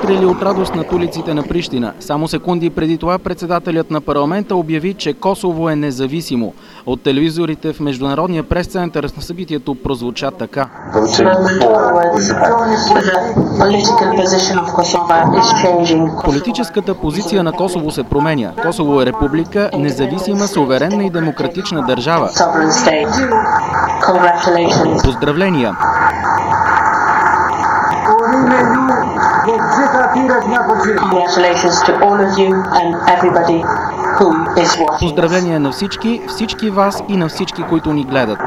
изискрили от радост над улиците на Прищина. Само секунди преди това председателят на парламента обяви, че Косово е независимо. От телевизорите в Международния прес-център на събитието прозвуча така. Политическата позиция на Косово се променя. Косово е република, независима, суверенна и демократична държава. Поздравления! Поздравления на всички вас и на всички, които ни гледат.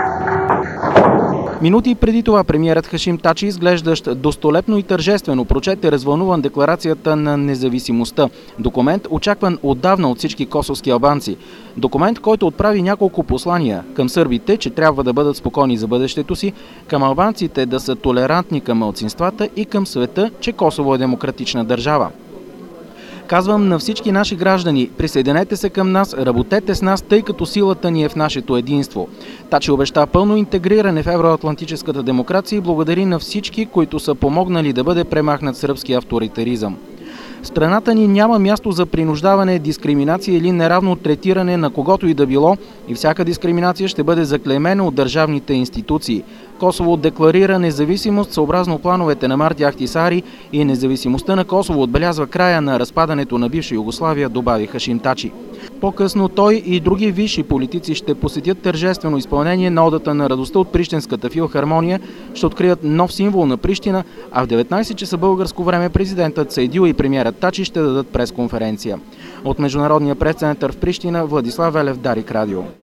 Минути преди това премиерът Хашим Тачи, изглеждащ достолепно и тържествено, прочете развълнуван декларацията на независимостта. Документ, очакван отдавна от всички косовски албанци. Документ, който отправи няколко послания към сърбите, че трябва да бъдат спокойни за бъдещето си, към албанците да са толерантни към малцинствата и към света, че Косово е демократична държава. Казвам на всички наши граждани, присъединете се към нас, работете с нас, тъй като силата ни е в нашето единство. Тачи обеща пълно интегриране в евроатлантическата демокрация и благодари на всички, които са помогнали да бъде премахнат сръбски авторитаризъм. В страната ни няма място за принуждаване, дискриминация или неравно третиране на когото и да било и всяка дискриминация ще бъде заклеймена от държавните институции. Косово декларира независимост съобразно плановете на Марти Ахтисари и независимостта на Косово отбелязва края на разпадането на бивша Югославия, добави Хашим Тачи. По-късно той и други висши политици ще посетят тържествено изпълнение на Одата на радостта от Прищинската филхармония, ще открият нов символ на Прищина, а в 19 часа българско време президентът Сейдил и премиерът Тачи ще дадат пресконференция. От Международния прес-център в Прищина, Владислав Велев, Дарик Радио.